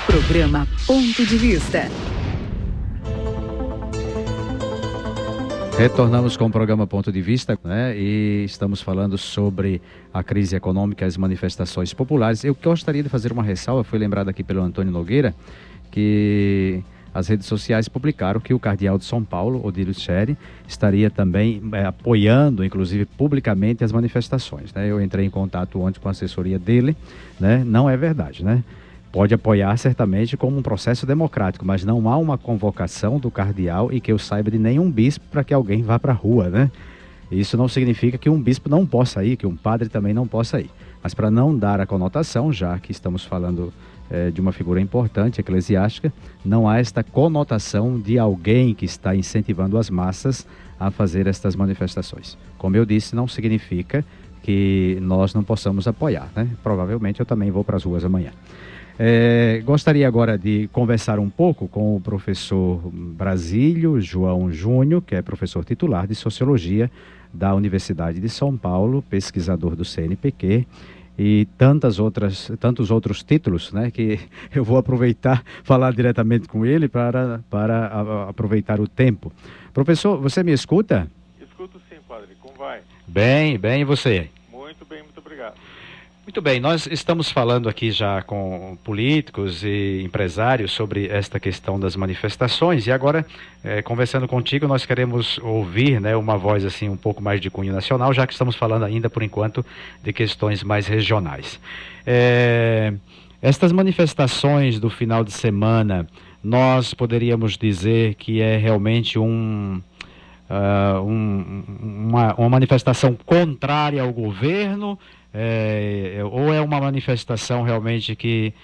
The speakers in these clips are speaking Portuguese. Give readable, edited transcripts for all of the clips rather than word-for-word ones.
Programa Ponto de Vista. Retornamos com o programa Ponto de Vista, né? E estamos falando sobre a crise econômica e as manifestações populares. Eu gostaria de fazer uma ressalva, foi lembrado aqui pelo Antônio Nogueira, que as redes sociais publicaram que o cardeal de São Paulo, Odílio Tscheri, estaria também apoiando, inclusive publicamente, as manifestações, né? Eu entrei em contato ontem com a assessoria dele, né? Não é verdade, né? Pode apoiar certamente como um processo democrático, mas não há uma convocação do cardeal e que eu saiba de nenhum bispo para que alguém vá para a rua, né? Isso não significa que um bispo não possa ir, que um padre também não possa ir. Mas para não dar a conotação, já que estamos falando de uma figura importante, eclesiástica, não há esta conotação de alguém que está incentivando as massas a fazer estas manifestações. Como eu disse, não significa que nós não possamos apoiar, né? Provavelmente eu também vou para as ruas amanhã. Gostaria agora de conversar um pouco com o professor Brasílio João Júnior, que é professor titular de Sociologia da Universidade de São Paulo, pesquisador do CNPq e tantos outros títulos, né, que eu vou aproveitar, falar diretamente com ele para aproveitar o tempo. Professor, você me escuta? Escuto sim, padre. Como vai? Bem, e você? Muito bem, muito obrigado. Muito bem, nós estamos falando aqui já com políticos e empresários sobre esta questão das manifestações e agora, conversando contigo, nós queremos ouvir, né, uma voz assim um pouco mais de cunho nacional, já que estamos falando ainda, por enquanto, de questões mais regionais. Estas manifestações do final de semana, nós poderíamos dizer que é realmente uma manifestação contrária ao governo, ou é uma manifestação realmente que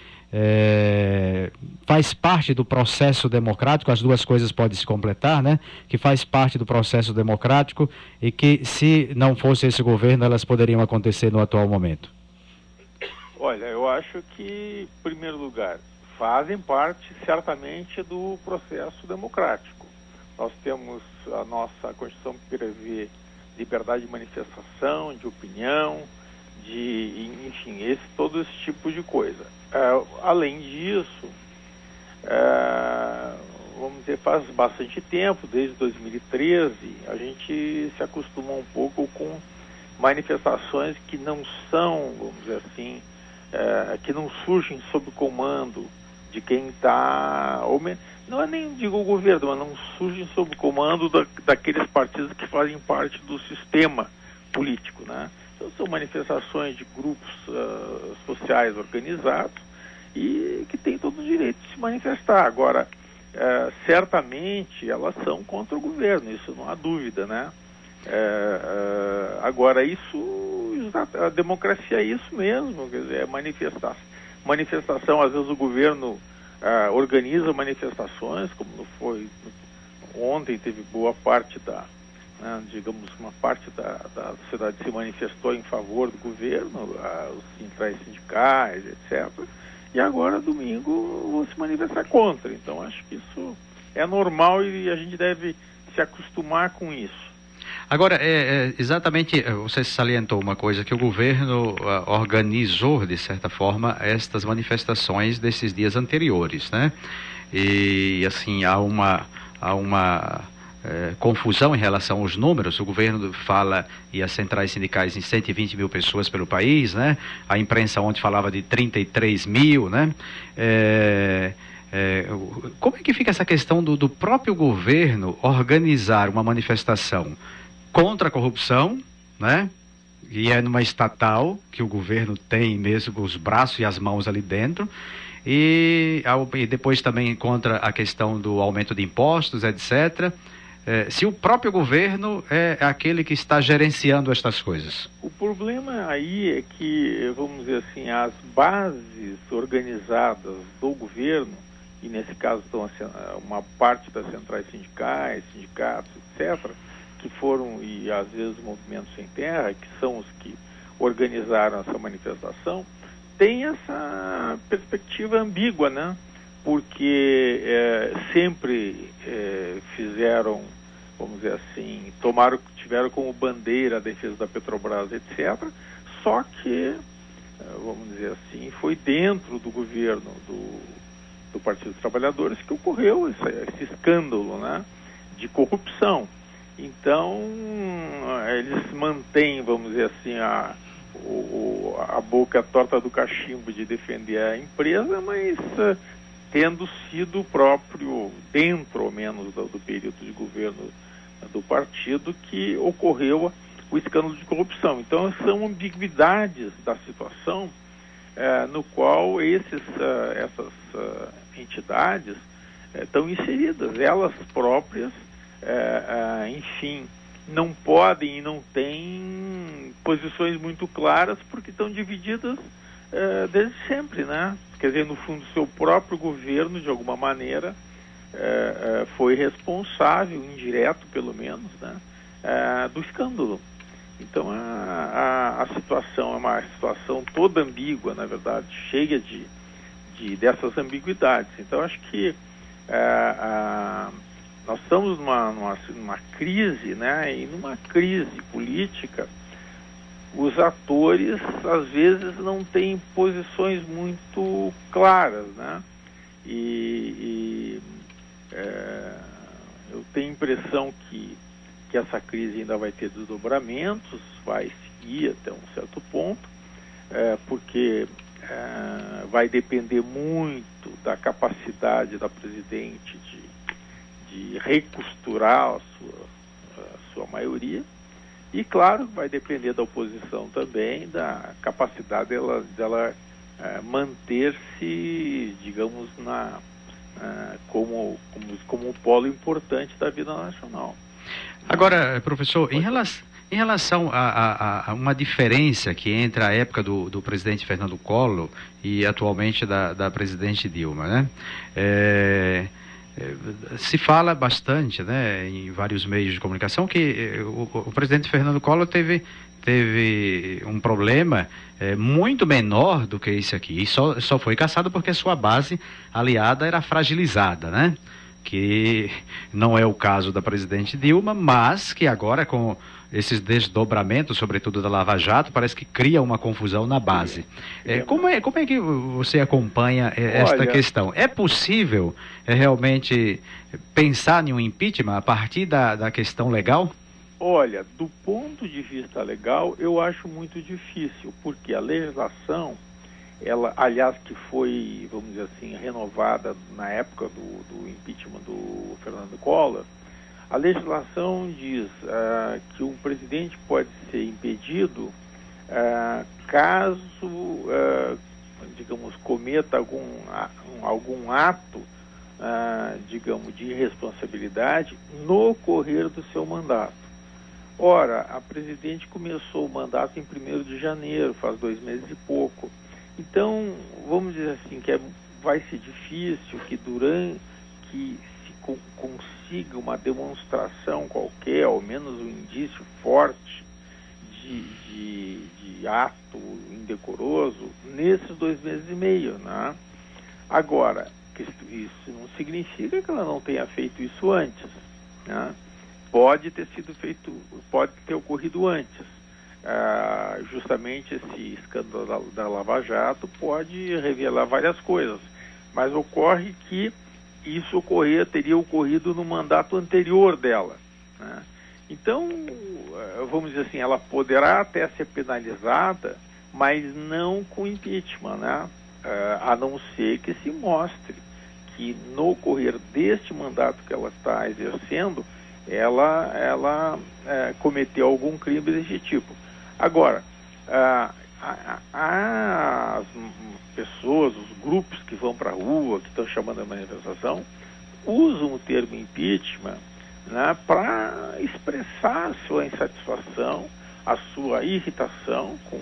faz parte do processo democrático, as duas coisas podem se completar, né? Que faz parte do processo democrático e que, se não fosse esse governo, elas poderiam acontecer no atual momento? Olha, eu acho que, em primeiro lugar, fazem parte certamente do processo democrático. Nós temos a nossa Constituição que prevê liberdade de manifestação, de opinião, enfim, todo esse tipo de coisa. Além disso, vamos dizer, faz bastante tempo, desde 2013, a gente se acostumou um pouco com manifestações que não são, vamos dizer assim, que não surgem sob o comando de quem está, não é nem digo o governo, mas não surgem sob o comando daqueles partidos que fazem parte do sistema político, né? Então, são manifestações de grupos sociais organizados e que têm todo o direito de se manifestar. Agora, certamente elas são contra o governo, isso não há dúvida, né? Agora, a democracia é isso mesmo, quer dizer, é manifestação, às vezes o governo organiza manifestações, como foi ontem, teve boa parte digamos, uma parte da sociedade se manifestou em favor do governo, os centrais sindicais, etc. E agora, domingo, vão se manifestar contra. Então, acho que isso é normal e a gente deve se acostumar com isso. Agora, exatamente, você salientou uma coisa, que o governo organizou, de certa forma, estas manifestações desses dias anteriores, né? E, assim, há uma confusão em relação aos números. O governo fala, e as centrais sindicais, em 120 mil pessoas pelo país, né? A imprensa ontem falava de 33 mil, né? Como é que fica essa questão do próprio governo organizar uma manifestação contra a corrupção, né? E é numa estatal que o governo tem mesmo os braços e as mãos ali dentro, e depois também contra a questão do aumento de impostos, etc. Se o próprio governo é aquele que está gerenciando estas coisas. O problema aí é que, vamos dizer assim, as bases organizadas do governo, e nesse caso estão uma parte das centrais sindicais, sindicatos, etc., que foram, e às vezes movimentos sem terra, que são os que organizaram essa manifestação, tem essa perspectiva ambígua, né? Porque sempre fizeram, vamos dizer assim, tiveram como bandeira a defesa da Petrobras, etc., só que, vamos dizer assim, foi dentro do governo do Partido dos Trabalhadores que ocorreu esse escândalo, né, de corrupção. Então, eles mantêm, vamos dizer assim, a boca torta do cachimbo de defender a empresa, mas tendo sido próprio, dentro ou menos do período de governo do partido, que ocorreu o escândalo de corrupção. Então, são ambiguidades da situação no qual essas entidades estão inseridas, elas próprias, enfim, não podem e não têm posições muito claras porque estão divididas desde sempre, né? Quer dizer, no fundo, seu próprio governo, de alguma maneira, foi responsável, indireto pelo menos, né, do escândalo. Então, a situação é uma situação toda ambígua, na verdade, cheia dessas ambiguidades. Então, acho que nós estamos numa crise, né, e numa crise política, os atores, às vezes, não têm posições muito claras, né, eu tenho a impressão que essa crise ainda vai ter desdobramentos, vai seguir até um certo ponto, porque vai depender muito da capacidade da presidente de recosturar a sua maioria, e, claro, vai depender da oposição também, da capacidade dela manter-se, digamos, como um polo importante da vida nacional. Agora, professor, em relação a uma diferença que entre a época do presidente Fernando Collor e atualmente da presidente Dilma, né? Se fala bastante, né, em vários meios de comunicação que o presidente Fernando Collor teve um problema muito menor do que esse aqui, e só foi cassado porque sua base aliada era fragilizada, né? Que não é o caso da presidente Dilma, mas que agora, com esses desdobramentos, sobretudo da Lava Jato, parece que cria uma confusão na base. Como é que você acompanha esta questão? É possível realmente pensar em um impeachment a partir da questão legal? Olha, do ponto de vista legal, eu acho muito difícil, porque a legislação, ela, aliás, que foi, vamos dizer assim, renovada na época do impeachment do Fernando Collor, a legislação diz que um presidente pode ser impedido caso, digamos, cometa algum ato, digamos, de irresponsabilidade no correr do seu mandato. Ora, a presidente começou o mandato em 1º de janeiro, faz 2 meses e pouco. Então, vamos dizer assim, que vai ser difícil que se consiga uma demonstração qualquer, ao menos um indício forte de ato indecoroso nesses 2 meses e meio, né? Agora, isso não significa que ela não tenha feito isso antes, né? Pode ter ocorrido antes. Justamente esse escândalo da Lava Jato pode revelar várias coisas, mas ocorre que isso teria ocorrido no mandato anterior dela, né? Então, vamos dizer assim, ela poderá até ser penalizada, mas não com impeachment, né? A não ser que se mostre que no correr deste mandato que ela está exercendo, ela cometeu algum crime desse tipo. Agora, as pessoas, os grupos que vão para a rua, que estão chamando a manifestação, usam o termo impeachment, né, para expressar a sua insatisfação, a sua irritação com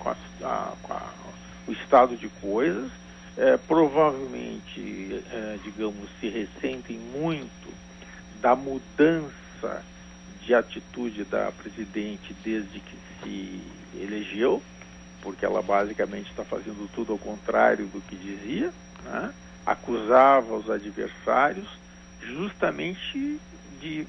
o estado de coisas. Provavelmente, digamos, se ressentem muito da mudança de atitude da presidente desde que se elegeu, porque ela basicamente está fazendo tudo ao contrário do que dizia, né? Acusava os adversários justamente de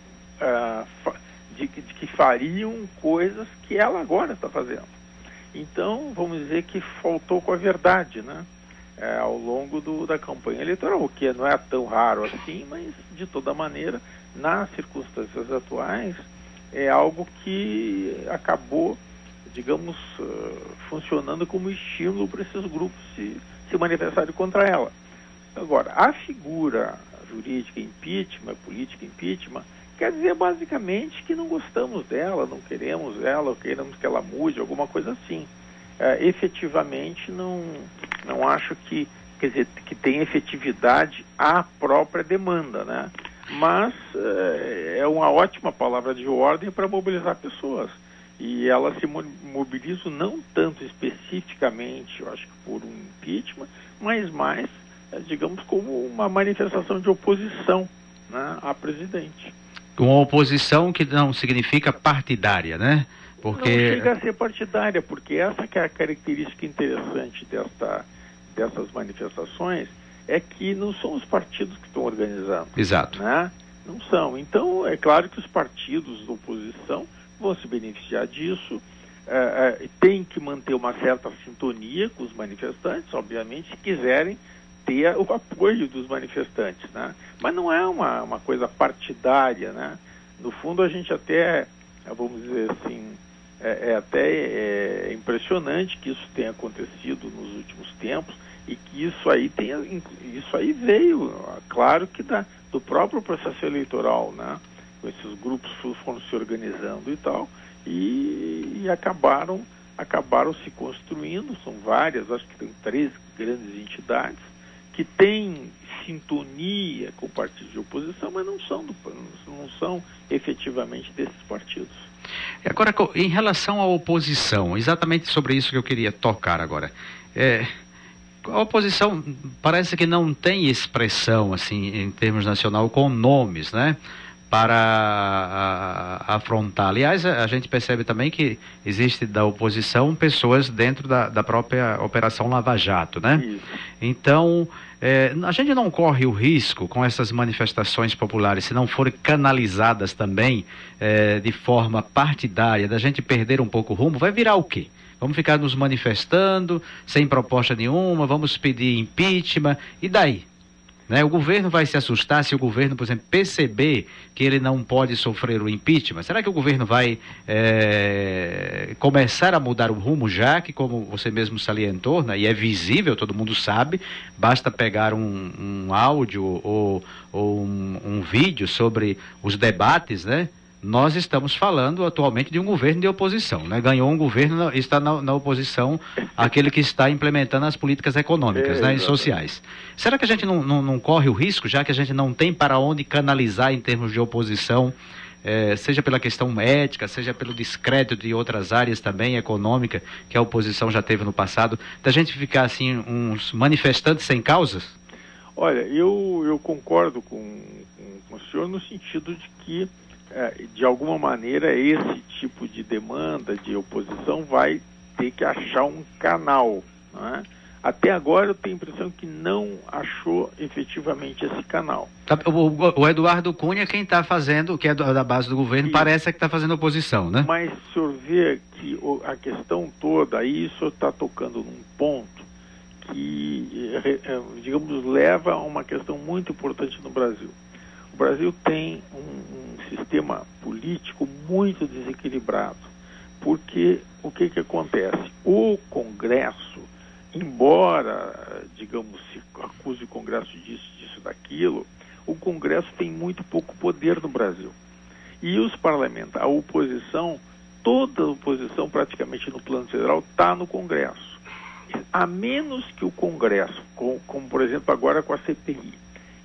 que fariam coisas que ela agora está fazendo. Então, vamos dizer que faltou com a verdade, né? ao longo da campanha eleitoral, o que não é tão raro assim, mas de toda maneira, nas circunstâncias atuais, é algo que acabou, digamos, funcionando como estímulo para esses grupos se manifestarem contra ela. Agora, a figura jurídica impeachment, política impeachment, quer dizer basicamente que não gostamos dela, não queremos ela, ou queremos que ela mude, alguma coisa assim. Efetivamente, não acho que, quer dizer, que tem efetividade à própria demanda, né? Mas é uma ótima palavra de ordem para mobilizar pessoas. E elas se mobilizam não tanto especificamente, eu acho que por um impeachment, mas mais, digamos, como uma manifestação de oposição, né, à presidente. Uma oposição que não significa partidária, né? Porque... Não chega a ser partidária, porque essa que é a característica interessante dessas manifestações, é que não são os partidos que estão organizando. Exato. Né? Não são. Então, é claro que os partidos da oposição vão se beneficiar disso, tem que manter uma certa sintonia com os manifestantes, obviamente, se quiserem ter o apoio dos manifestantes, né? Mas não é uma coisa partidária, né? No fundo, a gente até, vamos dizer assim, até impressionante que isso tenha acontecido nos últimos tempos e que isso aí veio, claro que do próprio processo eleitoral, né? Esses grupos foram se organizando e tal, e acabaram se construindo. São várias, acho que tem 3 grandes entidades que têm sintonia com o partido de oposição, mas não são efetivamente desses partidos. Agora, em relação à oposição, exatamente sobre isso que eu queria tocar agora. A oposição parece que não tem expressão, assim, em termos nacional, com nomes, né? Para afrontar. Aliás, a gente percebe também que existe da oposição pessoas dentro da própria Operação Lava Jato, né? Isso. Então, a gente não corre o risco com essas manifestações populares, se não forem canalizadas também de forma partidária, da gente perder um pouco o rumo, vai virar o quê? Vamos ficar nos manifestando, sem proposta nenhuma, vamos pedir impeachment, e daí? Né? O governo vai se assustar se o governo, por exemplo, perceber que ele não pode sofrer o impeachment? Será que o governo vai começar a mudar o rumo já, que como você mesmo salientou, né, e é visível, todo mundo sabe, basta pegar um áudio ou um vídeo sobre os debates, né? Nós estamos falando atualmente de um governo de oposição, né? Ganhou um governo, está na oposição àquele que está implementando as políticas econômicas, né, e sociais. Será que a gente não corre o risco, já que a gente não tem para onde canalizar em termos de oposição, seja pela questão ética, seja pelo descrédito de outras áreas também econômica que a oposição já teve no passado, da gente ficar assim uns manifestantes sem causas? Olha, eu concordo com o senhor no sentido de que de alguma maneira esse tipo de demanda de oposição vai ter que achar um canal, né? Até agora eu tenho a impressão que não achou efetivamente esse canal. O Eduardo Cunha, quem está fazendo, que é da base do governo, parece que está fazendo oposição, né? Mas o senhor vê que a questão toda, aí o senhor está tocando num ponto que, digamos, leva a uma questão muito importante no Brasil. O Brasil tem um sistema político muito desequilibrado, porque o que acontece? O Congresso, embora, digamos, se acuse o Congresso disso, daquilo, o Congresso tem muito pouco poder no Brasil. E os parlamentares, a oposição, toda a oposição praticamente no plano federal está no Congresso. A menos que o Congresso, como por exemplo agora com a CPI,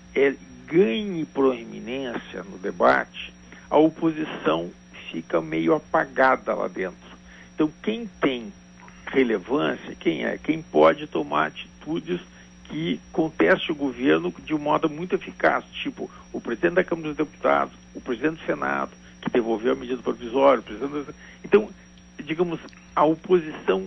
ganhe proeminência no debate, a oposição fica meio apagada lá dentro. Então, quem tem relevância, quem pode tomar atitudes que conteste o governo de um modo muito eficaz, tipo o presidente da Câmara dos Deputados, o presidente do Senado, que devolveu a medida provisória, Então, digamos, a oposição,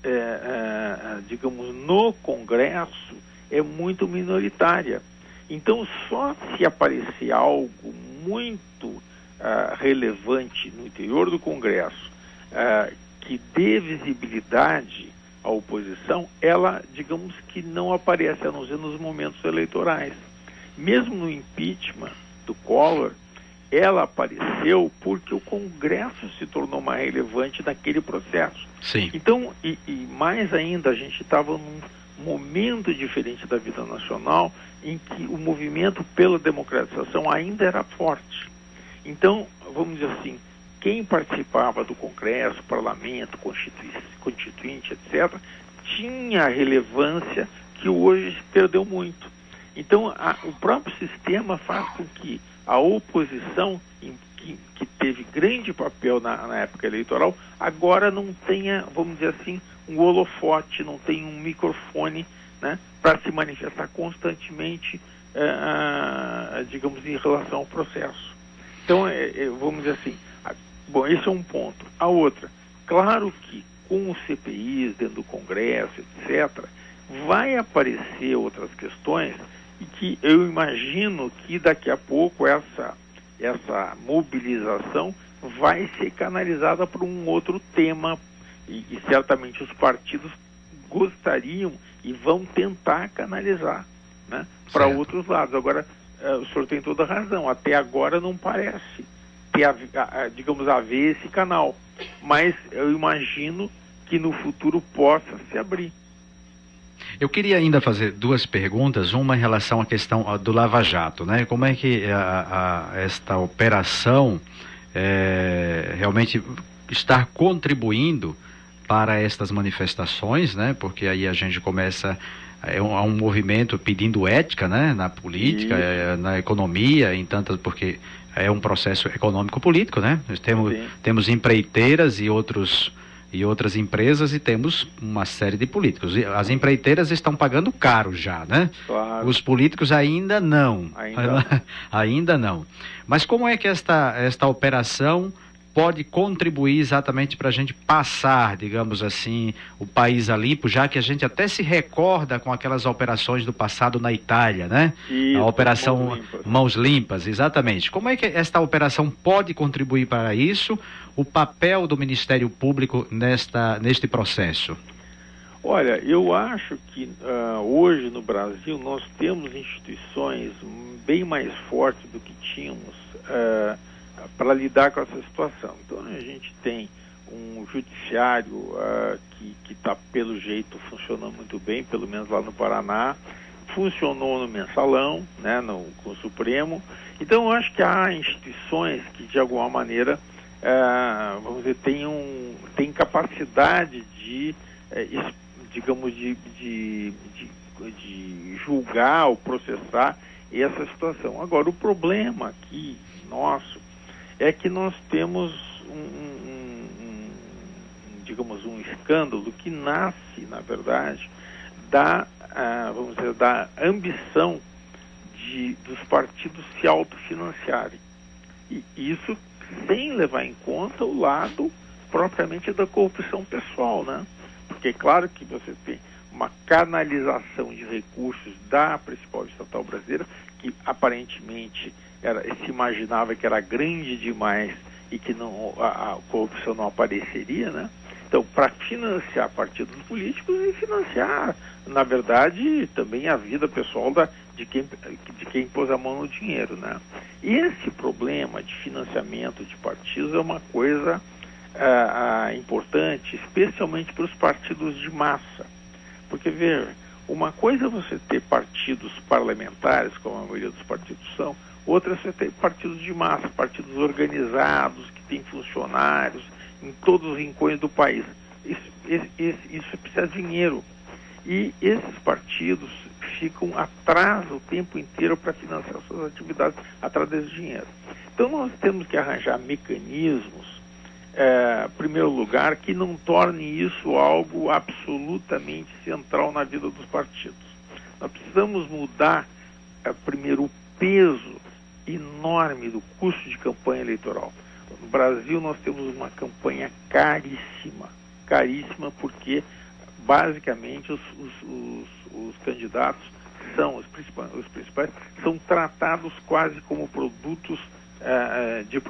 digamos, no Congresso é muito minoritária. Então, só se aparecer algo muito relevante no interior do Congresso, que dê visibilidade a oposição, ela, digamos que não aparece, a não ser nos momentos eleitorais. Mesmo no impeachment do Collor, ela apareceu porque o Congresso se tornou mais relevante naquele processo. Sim. Então, e mais ainda, a gente estava num momento diferente da vida nacional, em que o movimento pela democratização ainda era forte. Então, vamos dizer assim, quem participava do Congresso, Parlamento, Constituinte, etc., tinha a relevância que hoje perdeu muito. Então, o próprio sistema faz com que a oposição, que teve grande papel na época eleitoral, agora não tenha, vamos dizer assim, um holofote, não tem um microfone, né, para se manifestar constantemente, digamos, em relação ao processo. Então, vamos dizer assim, bom, esse é um ponto. A outra, claro que com os CPIs dentro do Congresso, etc., vai aparecer outras questões e que eu imagino que daqui a pouco essa mobilização vai ser canalizada para um outro tema e certamente os partidos gostariam e vão tentar canalizar, né, para outros lados. Agora, o senhor tem toda a razão, até agora não parece ter, digamos, haver esse canal, mas eu imagino que no futuro possa se abrir. Eu queria ainda fazer duas perguntas, uma em relação à questão do Lava Jato, né? Como é que esta operação realmente está contribuindo para estas manifestações, né? Porque aí a gente começa há um movimento pedindo ética, né? Na política, na economia, porque é um processo econômico-político, né? Nós temos empreiteiras e outras empresas e temos uma série de políticos. As empreiteiras estão pagando caro já, né? Claro. Os políticos ainda não. Ainda não. Mas como é que esta operação pode contribuir exatamente para a gente passar, digamos assim, o país a limpo, já que a gente até se recorda com aquelas operações do passado na Itália, né? Isso, a operação Mãos Limpas, exatamente. Como é que esta operação pode contribuir para isso? O papel do Ministério Público neste processo? Olha, eu acho que hoje no Brasil nós temos instituições bem mais fortes do que tínhamos para lidar com essa situação. Então a gente tem um judiciário que está, pelo jeito, funcionando muito bem, pelo menos lá no Paraná, funcionou no Mensalão, né, com o Supremo. Então eu acho que há instituições que, de alguma maneira, vamos dizer, tem capacidade de, digamos, de julgar ou processar essa situação. Agora, o problema aqui nosso é que nós temos digamos, um escândalo que nasce, na verdade, vamos dizer, da ambição dos partidos se autofinanciarem. E isso sem levar em conta o lado propriamente da corrupção pessoal, né? Porque é claro que você tem uma canalização de recursos da principal estatal brasileira, que aparentemente se imaginava que era grande demais e que a corrupção não apareceria, né? Então, para financiar partidos políticos e financiar, na verdade, também a vida pessoal de quem pôs a mão no dinheiro, né? E esse problema de financiamento de partidos é uma coisa importante, especialmente para os partidos de massa. Porque, veja, uma coisa é você ter partidos parlamentares, como a maioria dos partidos são, outra é você ter partidos de massa, partidos organizados, que têm funcionários em todos os rincões do país. Isso precisa de dinheiro. E esses partidos ficam atrás o tempo inteiro para financiar suas atividades através desse dinheiro. Então nós temos que arranjar mecanismos, em primeiro lugar, que não torne isso algo absolutamente central na vida dos partidos. Nós precisamos mudar, primeiro, o peso enorme do custo de campanha eleitoral. No Brasil nós temos uma campanha caríssima porque basicamente os candidatos os principais são tratados quase como produtos de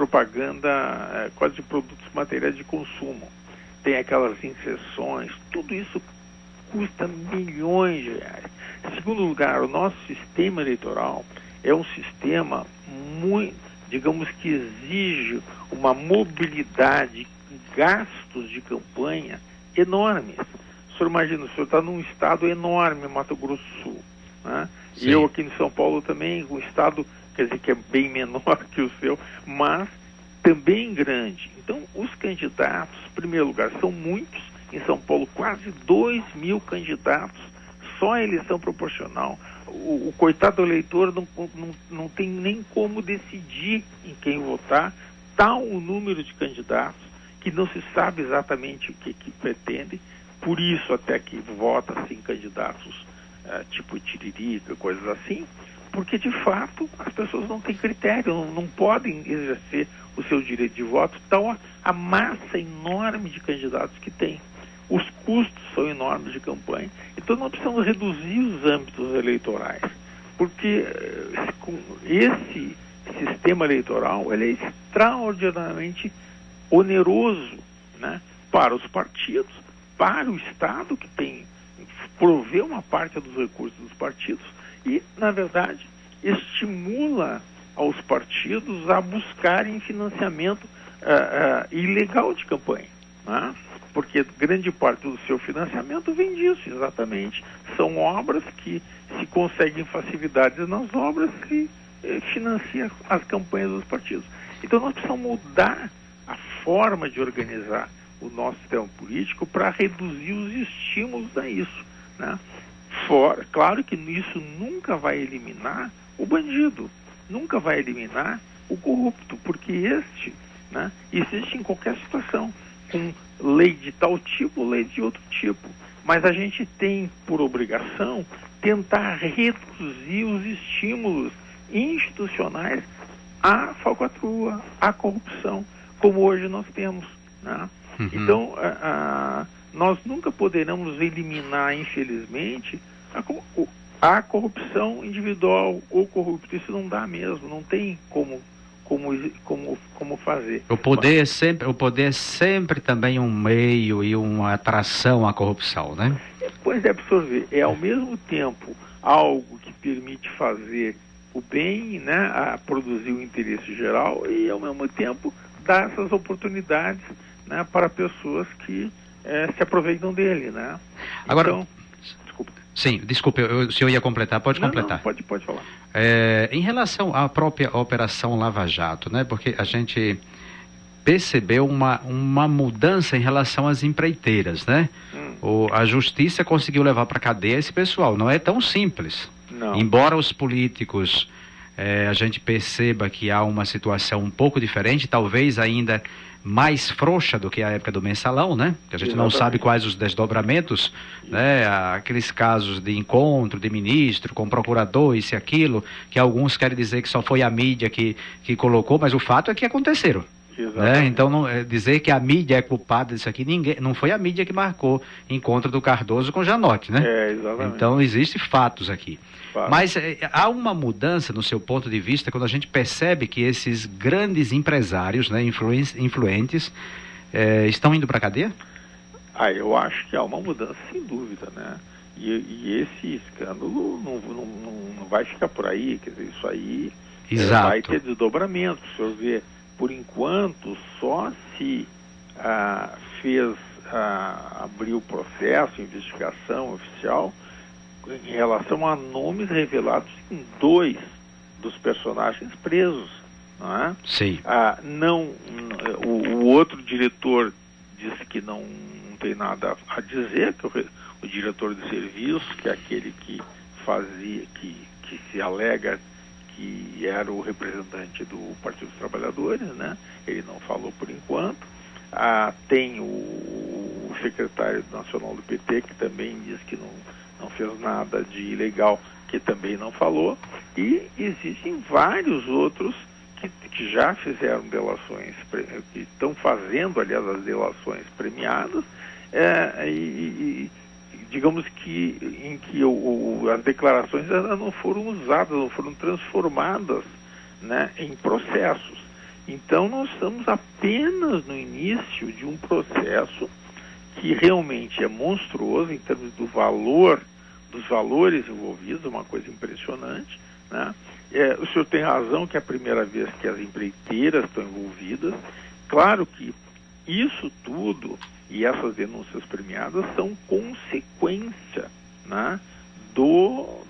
propaganda, quase de produtos materiais de consumo. Tem aquelas inserções, tudo isso custa milhões de reais. Em segundo lugar, o nosso sistema eleitoral é um sistema muito, digamos que exige uma mobilidade, gastos de campanha enormes. O senhor imagina, o senhor está num estado enorme, Mato Grosso do Sul, né? E eu aqui em São Paulo também, um estado, quer dizer, que é bem menor que o seu, mas também grande. Então, os candidatos, em primeiro lugar, são muitos. Em São Paulo, quase 2.000 candidatos, só a eleição proporcional. O coitado do eleitor não tem nem como decidir em quem votar. Tal o número de candidatos que não se sabe exatamente o que pretende. Por isso até que vota-se em candidatos tipo Tiririca, coisas assim, porque de fato as pessoas não têm critério, não podem exercer o seu direito de voto, então a massa enorme de candidatos que tem. Os custos são enormes de campanha, então nós precisamos reduzir os âmbitos eleitorais, porque esse sistema eleitoral ele é extraordinariamente oneroso, né, para os partidos, para o Estado, que tem prover uma parte dos recursos dos partidos e, na verdade, estimula aos partidos a buscarem financiamento ilegal de campanha, né? Porque grande parte do seu financiamento vem disso, exatamente. São obras que se conseguem facilidades nas obras que financiam as campanhas dos partidos. Então nós precisamos mudar a forma de organizar o nosso sistema político para reduzir os estímulos a isso, né? Claro que isso nunca vai eliminar o bandido, nunca vai eliminar o corrupto, porque né, existe em qualquer situação, com lei de tal tipo, lei de outro tipo. Mas a gente tem por obrigação tentar reduzir os estímulos institucionais à falcatrua, à corrupção, como hoje nós temos, né? Então, nós nunca poderemos eliminar, infelizmente, a corrupção individual ou corrupto. Isso não dá mesmo, não tem como fazer. O poder é sempre também um meio e uma atração à corrupção, né? Pois é, professor, é ao mesmo tempo algo que permite fazer o bem, né, a produzir o interesse geral e ao mesmo tempo dar essas oportunidades, né, para pessoas que se aproveitam dele, né? Agora, então, desculpe, o senhor ia completar, pode completar. Não, pode falar. Em relação à própria Operação Lava Jato, né, porque a gente percebeu uma mudança em relação às empreiteiras, né? A justiça conseguiu levar para a cadeia esse pessoal, não é tão simples. Não. Embora os políticos, a gente perceba que há uma situação um pouco diferente, talvez ainda mais frouxa do que a época do mensalão, né? Que a gente não sabe quais os desdobramentos, né? Aqueles casos de encontro de ministro com procurador, isso e aquilo, que alguns querem dizer que só foi a mídia que colocou, mas o fato é que aconteceram. Né? Então, dizer que a mídia é culpada disso aqui, não foi a mídia que marcou encontro do Cardoso com Janotti, né? Exatamente. Então, existem fatos aqui. Mas há uma mudança no seu ponto de vista quando a gente percebe que esses grandes empresários, né, influentes, estão indo para a cadeia? Eu acho que há uma mudança, sem dúvida, né? E esse escândalo não vai ficar por aí, quer dizer, isso aí vai ter desdobramento. Se eu ver, por enquanto, só se abriu o processo, investigação oficial, em relação a nomes revelados em 2 dos personagens presos, não é? Sim. O outro diretor disse que não tem nada a dizer, que o diretor de serviço, que é aquele que fazia, que se alega que era o representante do Partido dos Trabalhadores, né? Ele não falou por enquanto. Tem o secretário nacional do PT, que também diz que não fez nada de ilegal, que também não falou, e existem vários outros que já fizeram delações, que estão fazendo, aliás, as delações premiadas, digamos que em que as declarações não foram usadas, não foram transformadas, né, em processos. Então nós estamos apenas no início de um processo que realmente é monstruoso em termos do valor, dos valores envolvidos, uma coisa impressionante, né? O senhor tem razão que é a primeira vez que as empreiteiras estão envolvidas. Claro que isso tudo e essas denúncias premiadas são consequência, né, do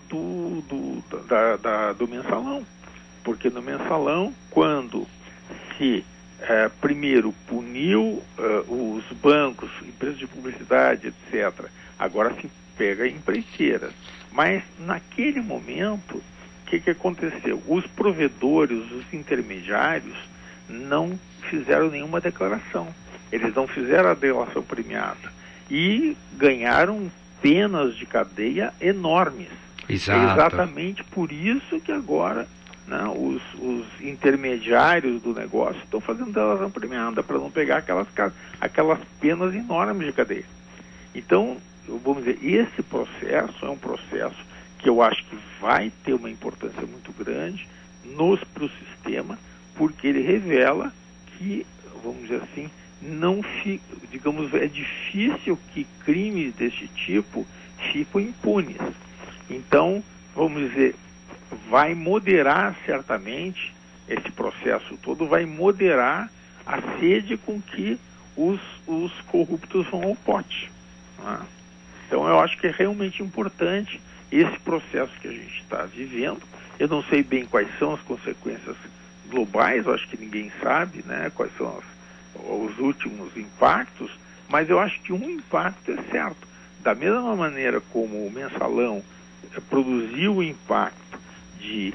mensalão. Porque no mensalão, quando se primeiro puniu os bancos, empresas de publicidade, etc., agora se pega empreiteiras. Mas naquele momento, o que aconteceu? Os provedores, os intermediários, não fizeram nenhuma declaração. Eles não fizeram a delação premiada e ganharam penas de cadeia enormes. Exato. É exatamente por isso que agora, né, os intermediários do negócio estão fazendo delação premiada, para não pegar aquelas penas enormes de cadeia. Então, vamos dizer, esse processo é um processo que eu acho que vai ter uma importância muito grande para o sistema, porque ele revela que, vamos dizer assim, digamos, é difícil que crimes desse tipo fiquem impunes. Então, vamos dizer, vai moderar certamente, esse processo todo vai moderar a sede com que os corruptos vão ao pote, né? Então, eu acho que é realmente importante esse processo que a gente está vivendo. Eu não sei bem quais são as consequências globais, eu acho que ninguém sabe, né, quais são os últimos impactos, mas eu acho que um impacto é certo. Da mesma maneira como o mensalão produziu o impacto de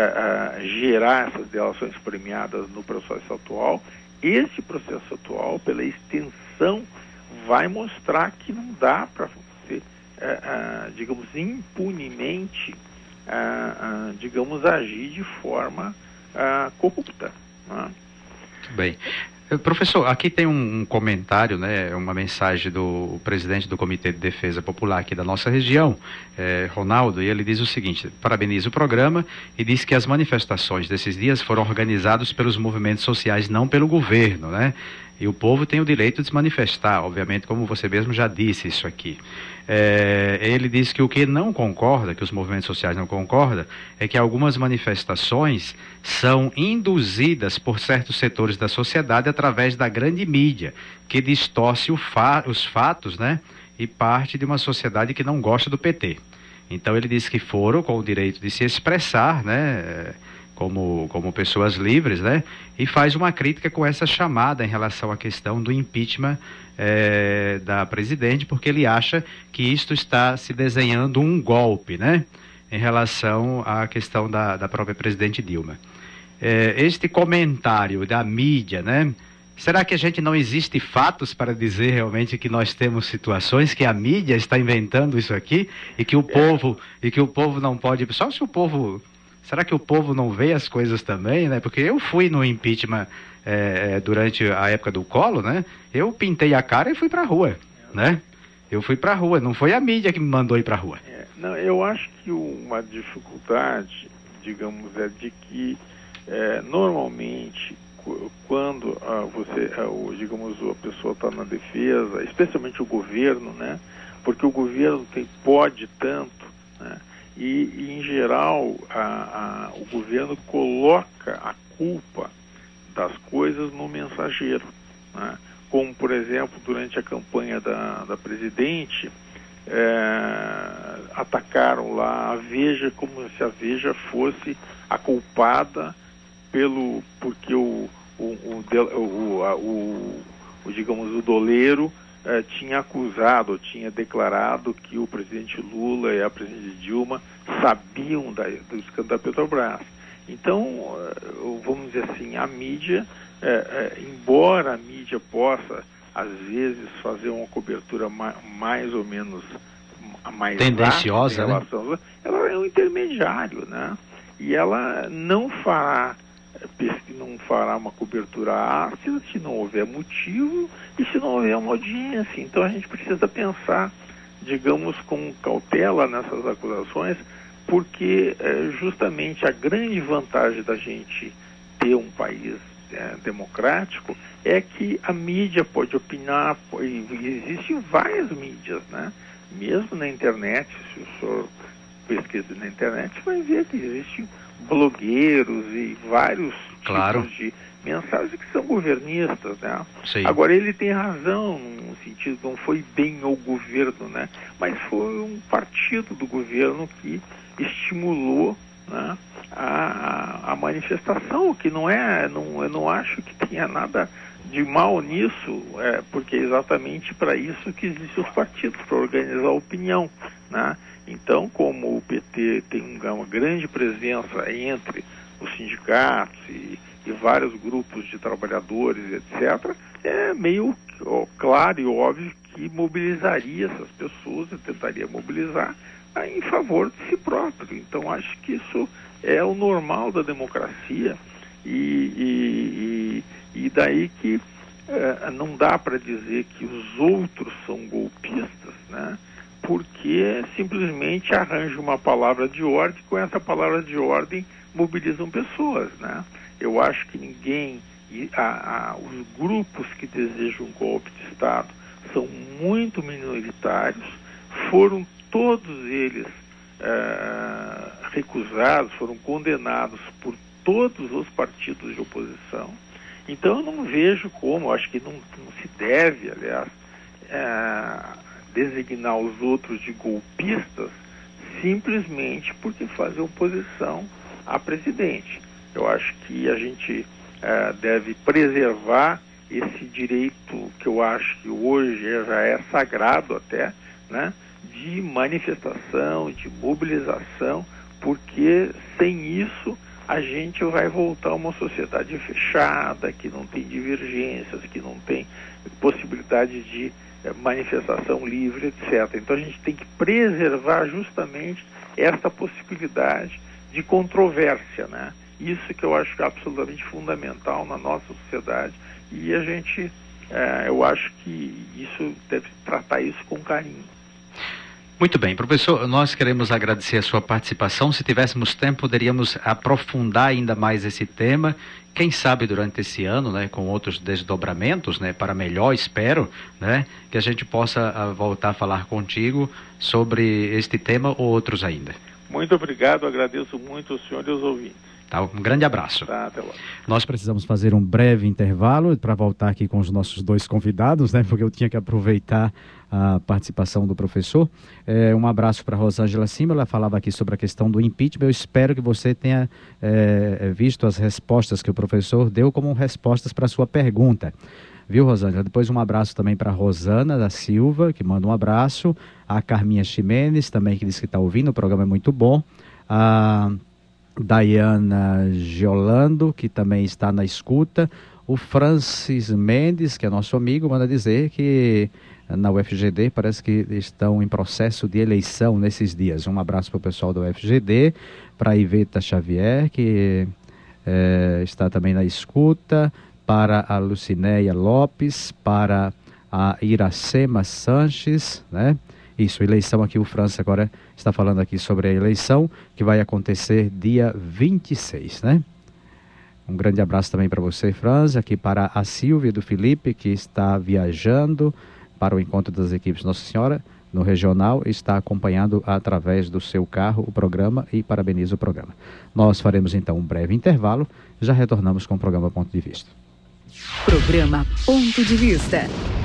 gerar essas delações premiadas no processo atual, esse processo atual, pela extensão, vai mostrar que não dá para você, digamos, impunemente, digamos, agir de forma corrupta, né? Muito bem. Professor, aqui tem um comentário, né, uma mensagem do presidente do Comitê de Defesa Popular aqui da nossa região, Ronaldo, e ele diz o seguinte: parabeniza o programa e diz que as manifestações desses dias foram organizadas pelos movimentos sociais, não pelo governo, né? E o povo tem o direito de se manifestar, obviamente, como você mesmo já disse isso aqui. Ele diz que o que não concorda, que os movimentos sociais não concordam, é que algumas manifestações são induzidas por certos setores da sociedade através da grande mídia, que distorce os fatos, né, e parte de uma sociedade que não gosta do PT. Então ele diz que foram com o direito de se expressar, né, como pessoas livres, né? E faz uma crítica com essa chamada em relação à questão do impeachment da presidente, porque ele acha que isto está se desenhando um golpe, né? Em relação à questão da própria presidente Dilma. Este comentário da mídia, né? Será que a gente não existe fatos para dizer realmente que nós temos situações que a mídia está inventando isso aqui e que o povo não pode, só se o povo... Será que o povo não vê as coisas também, né? Porque eu fui no impeachment durante a época do Collor, né? Eu pintei a cara e fui pra rua, né? Eu fui pra rua, não foi a mídia que me mandou ir pra rua. Não, eu acho que uma dificuldade, digamos, é de que normalmente quando digamos, a pessoa está na defesa, especialmente o governo, né? Porque o governo pode tanto, né? E em geral, o governo coloca a culpa das coisas no mensageiro, né? Como, por exemplo, durante a campanha da presidente, atacaram lá a Veja como se a Veja fosse a culpada porque digamos, o doleiro tinha acusado, tinha declarado que o presidente Lula e a presidente Dilma sabiam do escândalo da Petrobras. Então, vamos dizer assim, a mídia, embora a mídia possa, às vezes, fazer uma cobertura mais ou menos mais tendenciosa, em relação, né? Ela é um intermediário, né? E ela não fará uma cobertura ácida se não houver motivo e se não houver uma audiência. Então a gente precisa pensar, digamos, com cautela nessas acusações, porque justamente a grande vantagem da gente ter um país democrático é que a mídia pode opinar, existem várias mídias, né? Mesmo na internet, se o senhor pesquisa na internet, vai ver que existem blogueiros e vários tipos de mensagens que são governistas, né? Sim. Agora, ele tem razão, no sentido, não foi bem o governo, né? Mas foi um partido do governo que estimulou, né, a manifestação, que não é, eu não acho que tenha nada de mal nisso, porque é exatamente para isso que existem os partidos, para organizar a opinião, né? Então, como o PT tem uma grande presença entre os sindicatos e vários grupos de trabalhadores, etc., é meio claro e óbvio que mobilizaria essas pessoas e tentaria mobilizar em favor de si próprio. Então, acho que isso é o normal da democracia e daí que não dá para dizer que os outros são golpistas, né? Porque simplesmente arranja uma palavra de ordem, com essa palavra de ordem mobilizam pessoas, né? Eu acho que ninguém, os grupos que desejam um golpe de Estado são muito minoritários, foram todos eles recusados, foram condenados por todos os partidos de oposição. Então eu não vejo como, acho que não se deve, aliás, designar os outros de golpistas simplesmente porque fazem oposição a presidente. Eu acho que a gente deve preservar esse direito que eu acho que hoje já é sagrado até, né, de manifestação, de mobilização, porque sem isso a gente vai voltar a uma sociedade fechada, que não tem divergências, que não tem possibilidade de manifestação livre, etc. Então a gente tem que preservar justamente essa possibilidade de controvérsia, né? Isso que eu acho que é absolutamente fundamental na nossa sociedade e a gente, eu acho que isso deve tratar isso com carinho. Muito bem, professor, nós queremos agradecer a sua participação. Se tivéssemos tempo, poderíamos aprofundar ainda mais esse tema. Quem sabe durante esse ano, né, com outros desdobramentos, né, para melhor, espero, né, que a gente possa voltar a falar contigo sobre este tema ou outros ainda. Muito obrigado, agradeço muito ao senhor e aos ouvintes. Tá, um grande abraço. Tá, até logo. Nós precisamos fazer um breve intervalo para voltar aqui com os nossos dois convidados, né? Porque eu tinha que aproveitar a participação do professor. Um abraço para a Rosângela Cima, ela falava aqui sobre a questão do impeachment. Eu espero que você tenha visto as respostas que o professor deu como respostas para a sua pergunta. Viu, Rosângela? Depois um abraço também para a Rosana da Silva, que manda um abraço. A Carminha Ximenes também, que diz que está ouvindo, o programa é muito bom. A Dayana Giolando, que também está na escuta. O Francis Mendes, que é nosso amigo, manda dizer que na UFGD parece que estão em processo de eleição nesses dias. Um abraço para o pessoal da UFGD, para a Iveta Xavier, que está também na escuta, para a Lucinéia Lopes, para a Iracema Sanches, né? Isso, eleição aqui, o França agora está falando aqui sobre a eleição que vai acontecer dia 26, né? Um grande abraço também para você, França, aqui para a Silvia do Felipe, que está viajando para o encontro das equipes Nossa Senhora no regional, está acompanhando através do seu carro o programa e parabeniza o programa. Nós faremos então um breve intervalo, já retornamos com o programa Ponto de Vista. Programa Ponto de Vista.